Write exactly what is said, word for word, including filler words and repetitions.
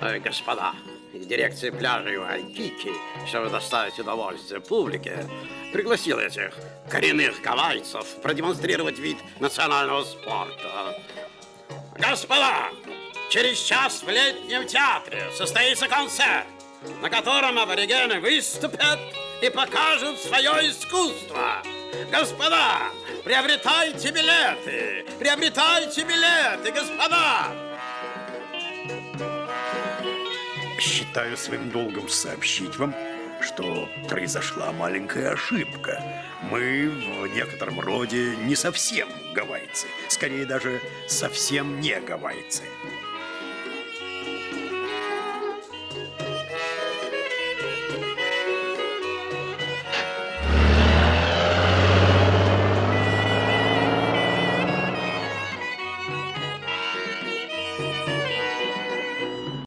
Э, Господа, дирекция пляжа Вайкики, чтобы доставить удовольствие публике, пригласила этих коренных гавайцев продемонстрировать вид национального спорта. Господа, через час в летнем театре состоится концерт, на котором аборигены выступят и покажут свое искусство. Господа, приобретайте билеты! Приобретайте билеты, господа! Считаю своим долгом сообщить вам, что произошла маленькая ошибка. Мы в некотором роде не совсем гавайцы. Скорее, даже совсем не гавайцы.